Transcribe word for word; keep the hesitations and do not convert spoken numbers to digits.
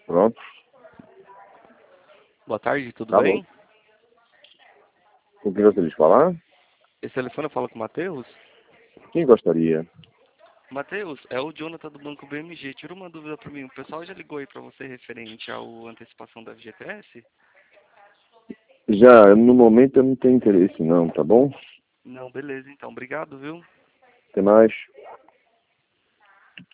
Pronto. Boa tarde, tudo Alô? bem? O que gostaria de falar? Esse telefone eu falo com o Matheus? Quem gostaria? Matheus, é o Jonathan do Banco B M G. Tira uma dúvida para mim. O pessoal já ligou aí para você referente à antecipação da F G T S? Já, no momento eu não tenho interesse não, tá bom? Não, beleza então. Obrigado, viu? Até mais.